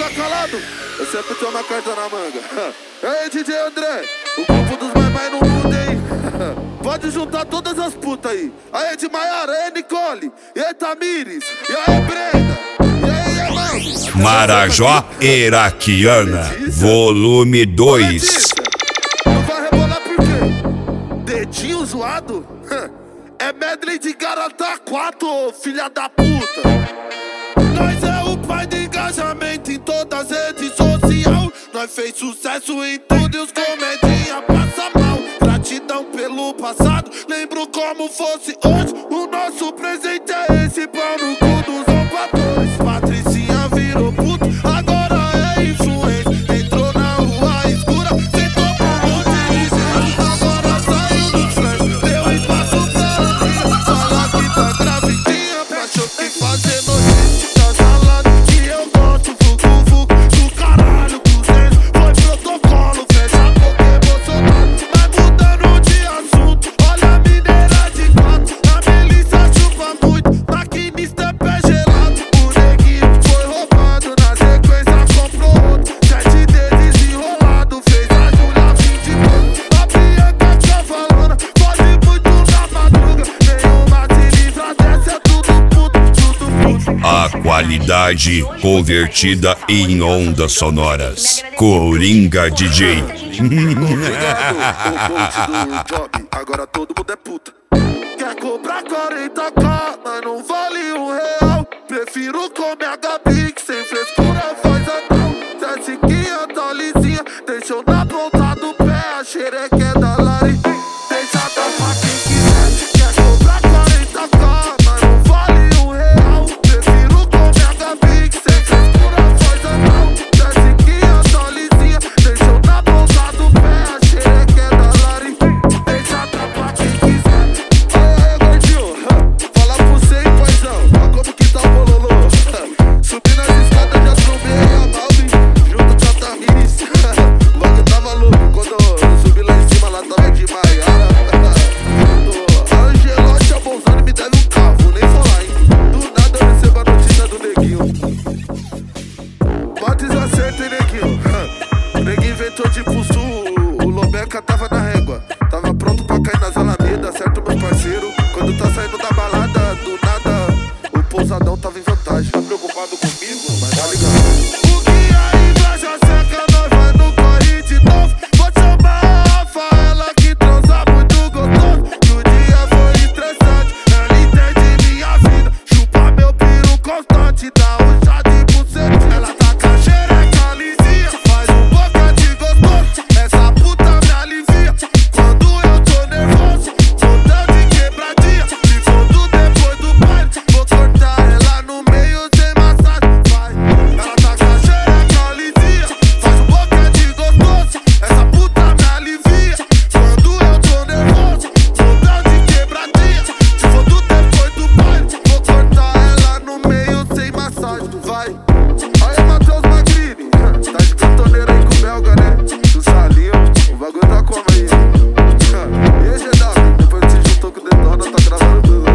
ficar calado, eu sempre tenho uma carta na manga. Ei, DJ André, o grupo dos mais não muda, hein? Pode juntar todas as putas aí. Aí de Maiara, aí Nicole, e aí Tamires, e aí Brenda, e aí Emão. Marajó Iraquiana, volume 2. Não vai rebolar por quê? Dedinho zoado? É medley de Garantá 4, filha da puta. Nós é o pai de engajamento em todas as redes sociais. Nós fez sucesso em tudo e os comedinha passa mal. Gratidão pelo passado, lembro como fosse hoje. O nosso presente é esse, pau no cu dos ombadores. Patricinha virou puto, agora é influência. Entrou na rua escura, sentou por onde dirigente. Agora saiu do flash, deu espaço pra ela. Fala que tá gravidinha pra choque fazer notícia. Tá falando que eu gosto, fucu, do caralho, cruzeiro. Foi protocolo, fecha a boca, Bolsonaro. Vai mudando de assunto, olha a mineira de quatro. A milícia chupa muito, maquinista é pé gelado. O neguinho foi roubado, na sequência comprou outro. 7 dedos enrolado, fez a Júlia 20 pontos. A Bianca Chavalona, pode muito na madruga. Nenhuma cilindrada dessa, é tudo puto, tudo puto. A qualidade convertida em ondas sonoras. Coringa DJ. Obrigado, o coach do job, agora todo mundo é puta. Quer cobrar 40k, mas não vale R$1. Prefiro comer a Gabi, que sem frescura faz anão. 7,500 lisinha, deixou na ponta do pé. A xereca é da Lari, deixa dar pra quem quiser. Quer cobrar 40k, mas não vale R$1. Prefiro comer a Gabi, que sem frescura faz anão. 7,500 lisinha, deixou na ponta do pé. A xereca é da Lari, deixa dar pra quem quiser. Aê, gordinho, fala pro você, paizão, olha como que tá o bololô. Subindo as escadas, já trombei a Malvin, junto com a Tamires. O bagulho tava louco, quando eu subi lá em cima, lá tava de Maiara. A Angelote, a Bolzano, me deve um carro, vou nem falar, hein. Do nada eu recebo a notícia do neguinho. Matos acerta, hein, neguinho. O neguinho inventou de pulso, o Lobeca tava na régua. Tava pronto pra cair nas alamedas, certo, meus parceiros? Quando tá saindo da balada, do nada, o pousadão tava em vantagem. Tá preocupado comigo? Mas tá ligado. O que aí vai já seca, nós vai no corre de novo. Vou chamar a Rafaela que transa muito gostoso. Que o dia foi estressante, ela entende minha vida. Chupa meu piru constante, dá um chá de buceta. Ela tá com a xereca lisinha, faz um boca de gostoso. Essa puta me alivia quando eu tô nervoso. Voltando de quebradinha, se fondo depois do baile. Vou cortar ela no meio sem massagem, vai. Ela tá com a xereca lisinha, faz um boca de gostoso. Essa puta me alivia quando eu tô nervoso. Voltando de quebradinha, se fondo depois do baile. Vou cortar ela no meio sem massagem, vai. Aí, Matheus Magrini, tá de cantoneira aí com o belga, né? Do salinho, o bagulho tá como aí? E aí, GW, depois que se juntou com o Detona, tá gravando tudo.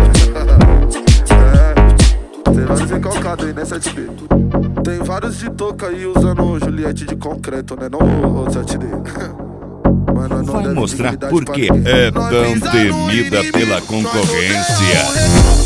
Tem vários recalcados aí, né, 7D? Tem vários de touca aí usando Juliette de concreto, né, não o 7D. Mas nós não Vai deve mostrar dignidade por pra que ninguém. é Nós tão visa no temida inimigo, pela nós concorrência. não